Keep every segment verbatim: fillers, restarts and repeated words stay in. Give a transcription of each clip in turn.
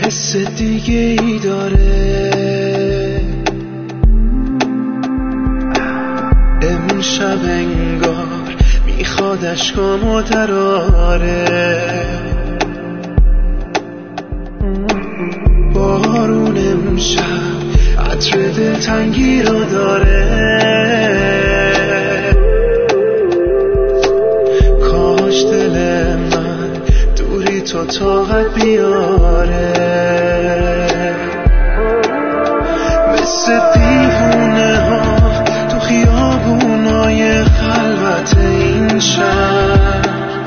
حس دیگه ای داره. امشب انگار میخواد اشکامو دراره. بارون امشب عطر دلتنگی رو داره. کاش دل من دوری تو طاقت بیاره. مثل دیوونه ها تو خیابونای خلوت این شهر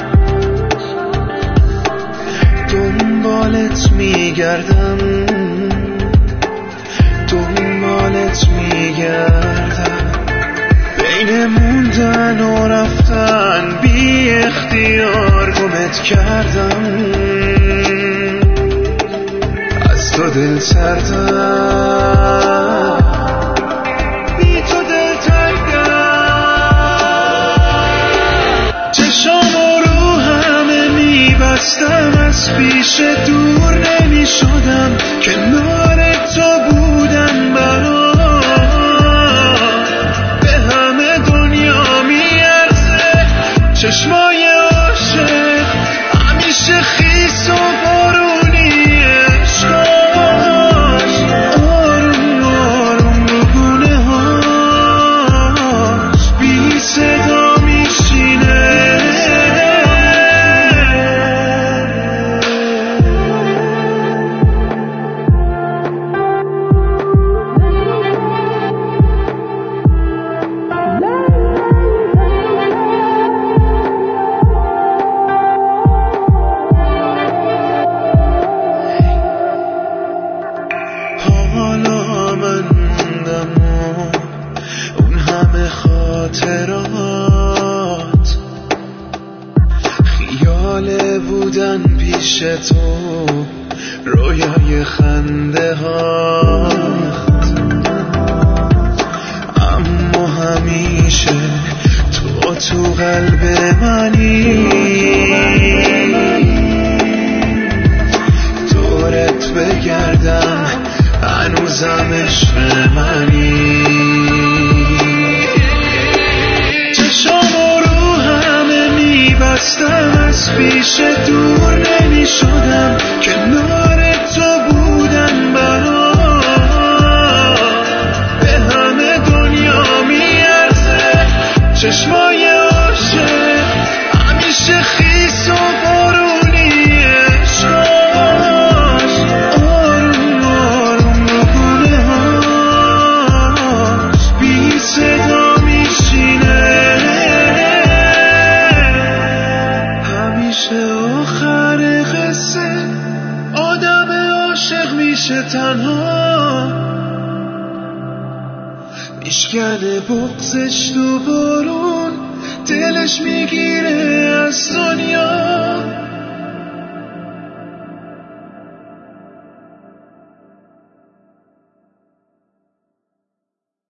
دنبالت میگردم، دنبالت میگردم. بین موندن و رفتن بی اختیار گمت کردم. از تو دل سردم، بی تو دل تنگم. چشامو رو همه میبستم، از پیش دور نمیشدم. کنار تو بودن برام به همه دنیا میارزه. چشمای عاشق همیشه خیس و بارونی عشقاش آروم آروم رو گونه هاش بی صدا میشینه. حالا من موندم و اون همه خاطرات خیاله بودن پیش تو، رویای خنده هات. اما همیشه تو تو قلب منی، دورت بگردم هنوزم عشق منی. چشامو رو همه میبستم، از پیش دور نمیشدم. کنار تو بودن برام به همه دنیا میارزه. چشمای عاشق همیشه خیس و بارونی عشقاش آروم آروم رو گونه هاش بی صدا میشینه. همیشه آخر قصه آدم عاشق میشه تنها، میشکنه بغضش تو بارون، دلش میگیره از دنیا.